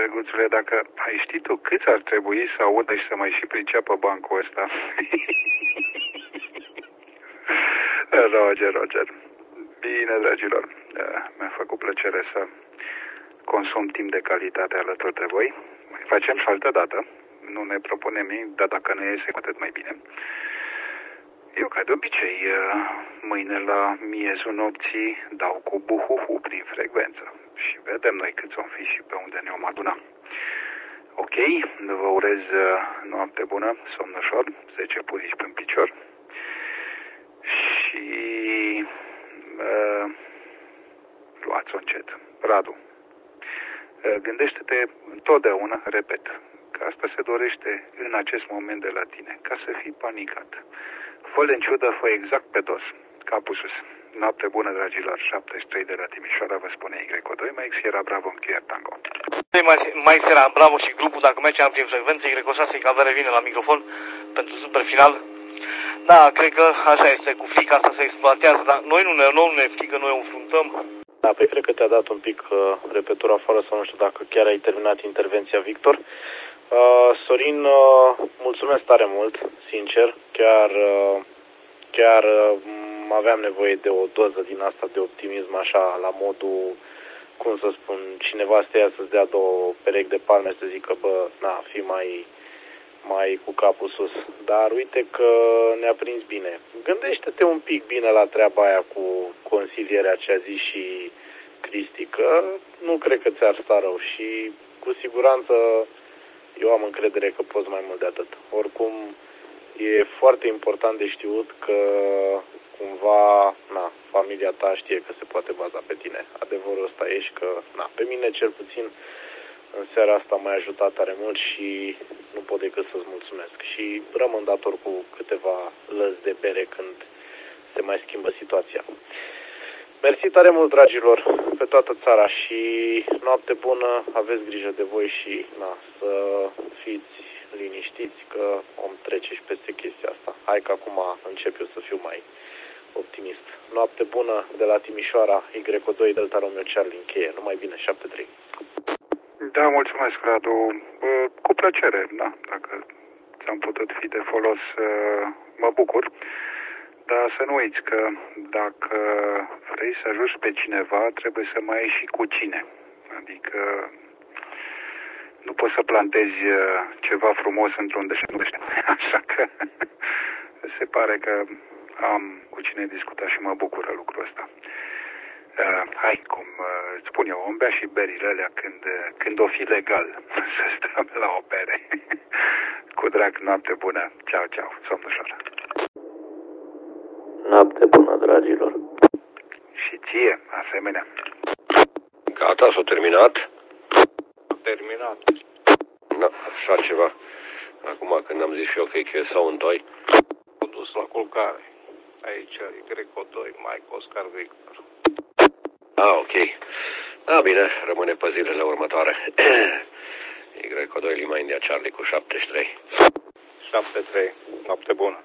drăguțule, dacă ai ști tu câți ar trebui să audă și să mai și priceapă bancul ăsta. Roger. Bine, dragilor, mi-a făcut plăcere să consum timp de calitate alături de voi. Mai facem și altă dată. Nu ne propunem nimic, dar dacă ne iese, cu atât mai bine. Eu, ca de obicei, mâine la miezul nopții dau cu buhuhu prin frecvență. Și vedem noi câți vom fi și pe unde ne vom aduna. Ok, vă urez noapte bună, somn ușor, 10 purici pe picior. Și luați-o încet. Radu, gândește-te întotdeauna, repet, că asta se dorește în acest moment de la tine, ca să fii panicat. Fă-le în ciudă, fă exact pe dos, capul sus. Noapte bună, dragilor, 73 de la Timișoara, vă spune Y2, Mike Sierra Bravo, încheiat Tango. Mike Sierra Bravo și grupul, dacă mergem prin frecvență, Y6, Cavere vine la microfon pentru super final. Da, cred că așa este, cu frica asta se exploatează, dar noi nu ne frică, noi o înfruntăm. Da, păi cred că te-a dat un pic repetul afară sau nu știu dacă chiar ai terminat intervenția, Victor. Sorin, mulțumesc tare mult, sincer, chiar aveam nevoie de o doză din asta de optimism, așa, la modul, cum să spun, cineva să ia să-ți dea două perechi de palme să zică, bă, na, fii mai cu capul sus. Dar uite că ne-a prins bine. Gândește-te un pic bine la treaba aia cu consilierea ce a zis și Cristi, că nu cred că ți-ar sta rău și cu siguranță eu am încredere că poți mai mult de atât. Oricum, e foarte important de știut că cumva, familia ta știe că se poate baza pe tine. Adevărul ăsta e și că, pe mine cel puțin în seara asta m-ai ajutat tare mult și nu pot decât să-ți mulțumesc. Și rămân dator cu câteva lăzi de bere când se mai schimbă situația. Mersi tare mult, dragilor, pe toată țara și noapte bună, aveți grijă de voi și să fiți liniștiți că om trece și peste chestia asta. Hai că acum încep eu să fiu mai optimist. Noapte bună de la Timișoara, Y2 Delta Romeo Charlie, încheie. Numai bine, 7-3. Da, mulțumesc, Radu. Cu plăcere, da, dacă ți-am putut fi de folos, mă bucur. Dar să nu uiți că dacă vrei să ajuți pe cineva, trebuie să mai ai și cu cine. Adică nu poți să plantezi ceva frumos într-un deșert. Așa că se pare că am cu cine discuta și mă bucură lucrul ăsta. Hai, cum îți spun eu, om bea și berile alea când o fi legal să stăm la o bere. Cu drag, noapte bună. Ceau, somn ușor. Noapte bună, dragilor. Și ție, asemenea. Gata, s-a terminat? Terminat. Da, așa ceva. Acum, când am zis eu că e sau în doi, am dus la culcare. Aici e Greco 2, Mike Oscar Victor. Ok. Da, bine, rămâne pe zilele următoare. Greco 2, Lima India Charlie cu 73. 7-3, noapte bună.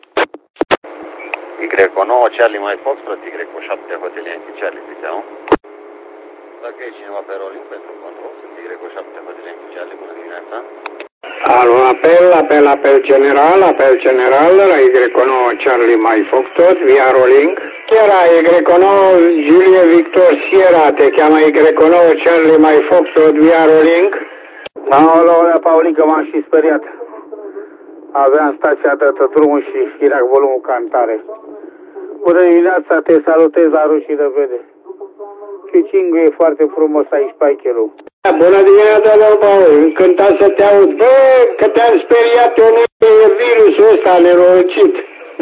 Y9, Charlie Mike Foxtrot, Y7, Hotel Yankee Charlie, Piseau. Dacă e cineva pe rolling pentru control, sunt Y7, Hotel Yankee Charlie, bună dimineața. Alo, apel general la Y9 Charlie Mike Foxtrot, via rolling. Sierra, Y9 Julie Victor Sierra, te cheamă Y9 Charlie Mike Foxtrot, via rolling. Alo, Paulică, m-am și speriat. Aveam stația dată drumul și era volumul cantare. Bună dimineața, te salutez la rușii de vede. Ciucingu e foarte frumos aici pe Aichelu. Bună dimineața, domnul Paul, încântat să te aud. Bă, că te-am speriat, e virusul ăsta nenorocit.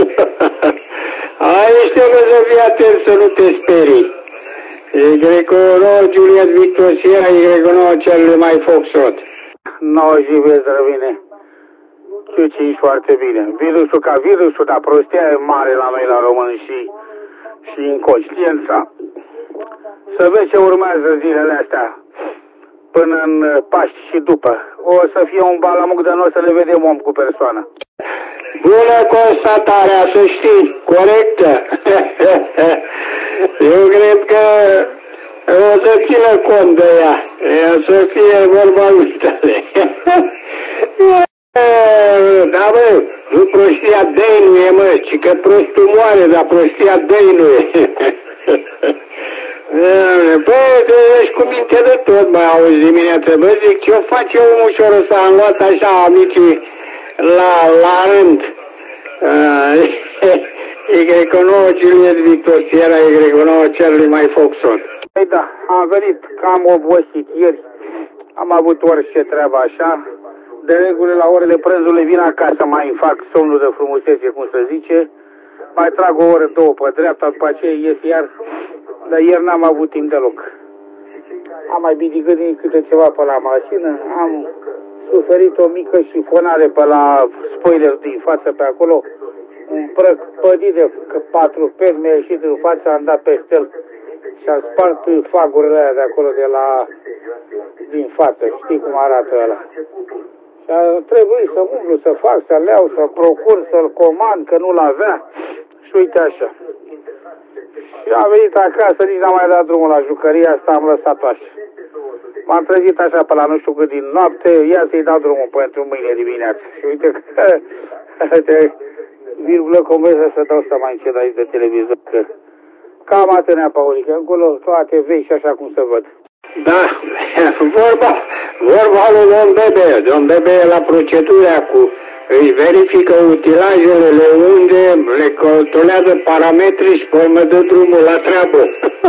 Aici trebuie să fii atent să nu te sperii. Y9 Juliet Victor Sierra, Y9 Charlie Mike Foxtrot. 9 vezi răvine. Ciuci foarte bine. Virusul ca virusul, dar prostia e mare la noi la român și inconștiența. Să vezi ce urmează zilele astea până în Paști și după. O să fie un balamuc de noi să le vedem om cu persoană. Bună constatarea, să știi, corectă. Eu cred că O să țină cont de ea. O să fie vorba lui tale. Da, bă, nu prostia dăinuie, mă, ci că prostul moare, dar prostia dăinuie. Băi, ești cu minte de tot, bă, auzi dimineața, bă, zic, ce-o face omul ușor ăsta, am luat așa amicii la rând. Y9 Juliet Victor Sierra, Y9 Charlie Mike Foxtrot. Păi da, am venit cam obosit ieri, am avut orice treabă așa, de regulă la orele prânzului vin acasă, mai fac somnul de frumusețe, cum se zice, mai trag o oră, două pe dreapta, după aceea ies iar, dar ieri n-am avut timp deloc. Am mai bidicănit câte ceva pe la mașină, am suferit o mică șifonare pe la spoiler din față pe acolo, un prăc pădit de 4 peri mi-a ieșit în față, am dat peste el și am spart fagurile alea de acolo din față, știi cum arată ăla. Și a trebuit să umblu, să fac, să-l iau, să procur, să-l comand, că nu-l avea și uite așa. Și am venit acasă, nici n-am mai dat drumul la jucăria asta, am lăsat-o așa. M-am trezit așa pe la nu știu cât din noapte, ia să-i dau drumul pentru mâine dimineață. Și uite că virgulă conversă să dau seama încet aici de televizor, că cam atâtea, Paulică, încolo toate vei și așa cum se văd. Da, vorba lui domn Bebe. Domn Bebe e la procedura cu, îi verifică utilajele, le unde, le controlează parametrii și pe mă dă drumul la treabă.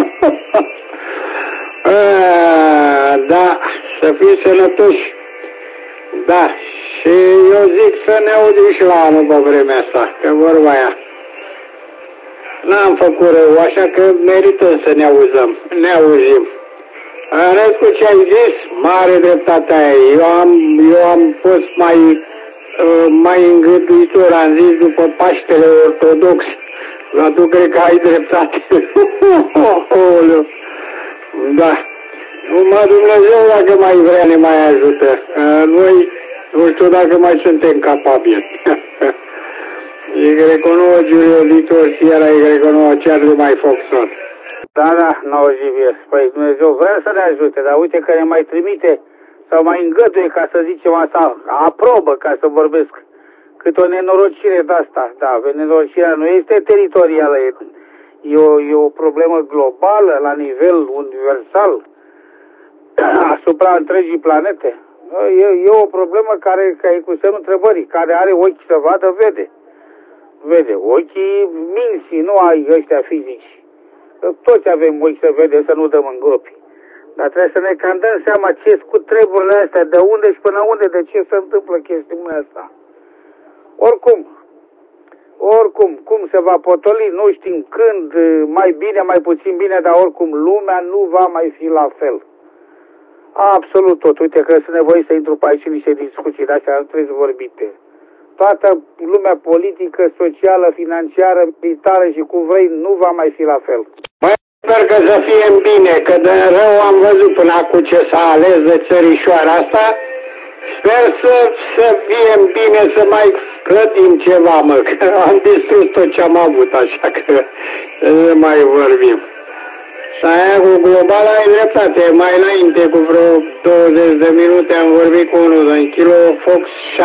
Da, să fii sănătoși. Da, și eu zic să ne auzim și la anul pe vremea asta, că vorba aia. N-am făcut rău, așa că merităm să ne auzim. În rest cu ce ai zis, mare dreptate aia. Eu am fost mai îngăduitor, am zis după Paștele Ortodox, dar tu cred că ai dreptate. Da. Numai Dumnezeu dacă mai vrea ne mai ajută. Noi nu știu dacă mai suntem capabili. Y9 Julio Victor Sierra, Y9 Charlie Mike Foxtrot. Da, 90. Păi Dumnezeu vrea să ne ajute, dar uite că ne mai trimite sau mai îngăduie, ca să zicem asta, aprobă, ca să vorbesc, cât o nenorocire de asta. Da, nenorocirea nu este teritorială, e o problemă globală, la nivel universal, asupra întregii planete. E o problemă care e cu semnul întrebării, care are ochi să vadă, vede. Ochii minții, nu ai ăștia fizici. Toți avem ochi să vedem, să nu dăm în gropi. Dar trebuie să ne cam dăm seama ce cu treburile astea, de unde și până unde, de ce se întâmplă chestiunea asta. Oricum, cum se va potoli, nu știm când, mai bine, mai puțin bine, dar oricum lumea nu va mai fi la fel. Absolut tot. Uite că sunt nevoie să intru pe aici în niște discuții de astea, nu trebuie vorbite. Toată lumea politică, socială, financiară, militară și cum vrei, nu va mai fi la fel. Mai sper că să fie bine, că de rău am văzut până acum ce s-a ales de țărișoara asta. Sper să fie bine, să mai clădim ceva, mă, că am distrus tot ce am avut, așa că să mai vorbim. Și aia cu global ai dreptate, mai înainte, cu vreo 20 de minute am vorbit cu unul din Kilo Fox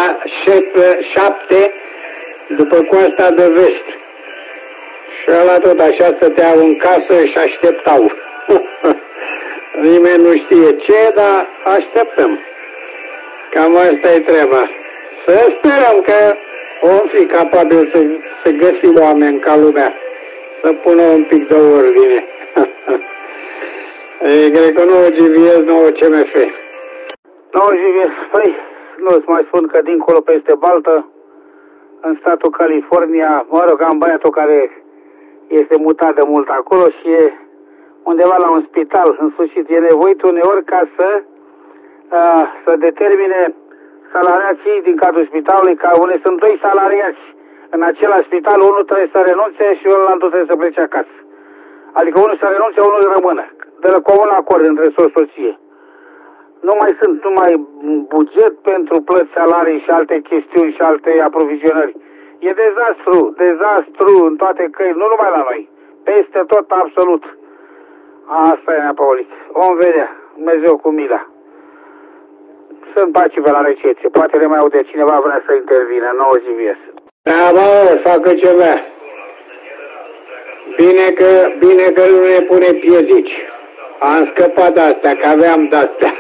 7 după coasta de vest. Și ăla tot așa stăteau în casă și așteptau. Nimeni nu știe ce, dar așteptăm. Cam asta e treaba. Să sperăm că vom fi capabili să găsim oameni ca lumea, să pună un pic de ordine. Y9 GVS 9 CMF. 9 GVS, păi, nu-ți mai spun că dincolo peste Baltă, în statul California, mă rog, am băiatul care este mutat de mult acolo și e undeva la un spital. În sfârșit, e nevoit uneori ca să determine salariații din cadrul spitalului, ca unde sunt doi salariați în același spital, unul trebuie să renunțe și altul trebuie să plece acasă. Adică unul să renunțe, unul rămână. De la comun acord între soț-soție. Nu mai sunt numai buget pentru plăți, salarii și alte chestiuni și alte aprovizionări. E dezastru în toate căile, nu numai la noi. Peste tot, absolut. Asta e, Pauli. Vom vedea. Dumnezeu cu mila. Sunt pacive la recepție. Poate le mai aude cineva vrea să intervină. Nu o zivies. Da, bă, facă ceva. Bine că nu ne pune piedici. Am scăpat de astea, că aveam de astea.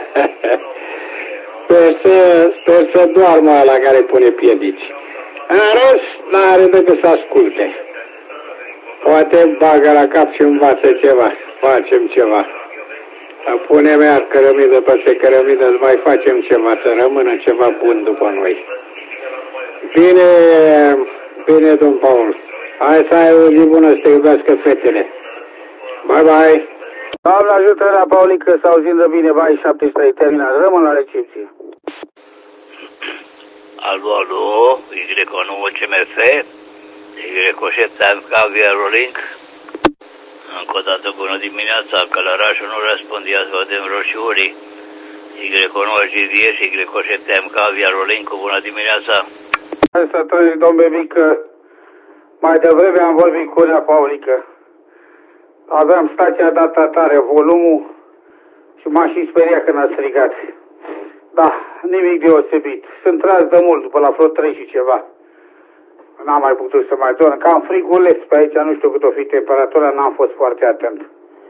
Sper să doarmă ăla care pune piedici. În rest, n-are decât să asculte. Poate bagă la cap și învață ceva. Facem ceva. Punem iar cărămidă peste cărămidă, să mai facem ceva, să rămână ceva bun după noi. Bine, domn Paul. Hai să ai o zi bună, să te iubească fetele. Bye, bye. Doamne ajută la Paulică să auzim bine, bai 73, terminat. Rămân la recepție. Alo, Y9 CMF, Y7 Avia Rolling. Încă o dată bună dimineața, Călărașul nu răspund, ia să vedem roșiurii. Y9 GVE și Y7 MK Avia Rolling, cu bună dimineața. Hai să trăiesc, domnule Mică. Mai devreme am vorbit cu Nea Paulică. Aveam stația dată tare, volumul, și m-a și speriat când a strigat. Da, nimic deosebit. Sunt tras de mult, după la vreo 3 și ceva. N-am mai putut să mai dorm. Cam friguleț pe aici, nu știu cât o fi temperatura, n-am fost foarte atent.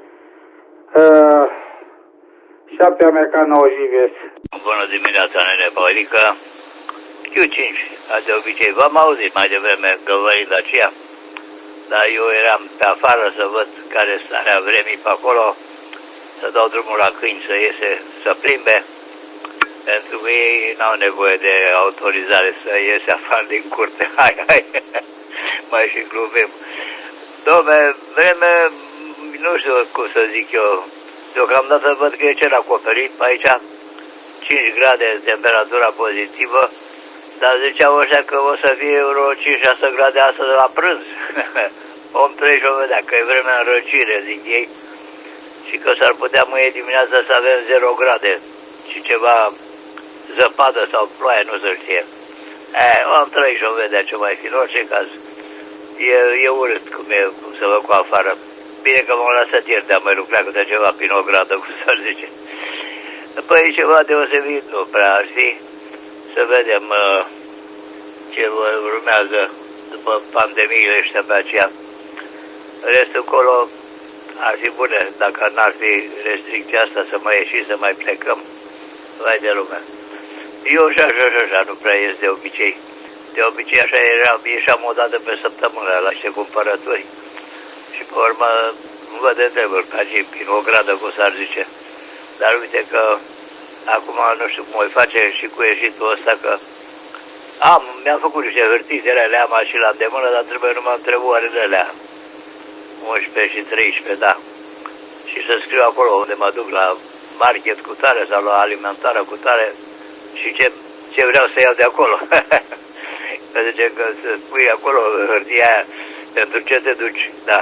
7 american 9 GVS. Bună dimineața, nene Paulică. Q5, de obicei v-am auzit mai devreme găvărind aceea. Dar eu eram pe afară să văd care starea vremii pe acolo, să dau drumul la câini să iese, să plimbe, pentru că ei n-au nevoie de autorizare să iese afară din curte. Hai, mai și glumim. Dom'le, vreme, nu știu cum să zic eu, deocamdată văd că e cel acoperit pe aici, 5 grade temperatura pozitivă, dar ziceau ăștia că o să fie vreo 5-6 grade astăzi la prânz. Om trece și o vedea că e vremea în răcire, zic ei, și că s-ar putea mâine dimineața să avem 0 grade și ceva zăpadă sau ploaie, nu se știe. Om trece și o vedea ce mai fi. În orice caz, e urât cum să văd cu afară. Bine că m-am lăsat ieri de a mai lucra câte ceva prin o gradă, cum s-ar zice. Păi ceva deosebit nu prea ar fi. Să vedem ce urmează după pandemiile ăștia pe aceea. Restul acolo ar fi bune, dacă n-ar fi restricția asta să mai ieși, să mai plecăm. Vai de lume. Eu și așa, nu prea ies de obicei. De obicei așa ieșeam o dată pe săptămână la niște cumpărături. Și pe urmă nu văd de treburi ca și prin o gradă, cum s-ar zice. Dar uite că acum nu știu cum o face și cu ieșitul ăsta, că mi-am făcut niște hârtițele, le-am și la îndemână, dar trebuie numai întrebările alea. 11 și 13, da. Și să scriu acolo unde mă duc, la market cu tare sau la alimentară cu tare, și ce vreau să iau de acolo. Că zice că să pui acolo hârtia aia, pentru ce te duci, da.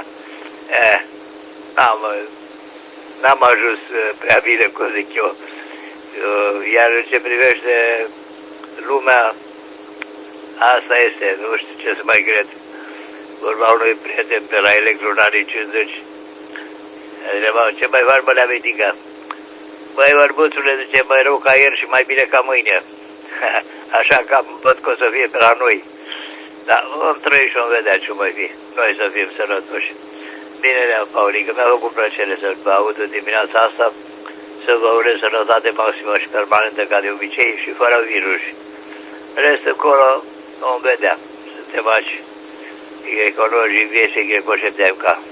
N-am ajuns prea bine, cum zic eu. Iar în ce privește lumea, asta este, nu știu ce să mai cred. Vorba unui prieten pe la Electru în anii 50. Ce mai faci, mă, Leamitică? Băi, bărbuțule, zice, mai rău ca ieri și mai bine ca mâine. Așa cam văd că o să fie pe la noi. Dar vom trăi și vom vedea ce mai fi. Noi să fim sănătoși. Bine, Paulică, mi-a făcut plăcere să vă aud în dimineața asta, să vă urez sănătate maximă și permanentă ca de obicei și fără virus. Restul acolo vom vedea. Suntem aici. Y9 GVE și Y7 MK.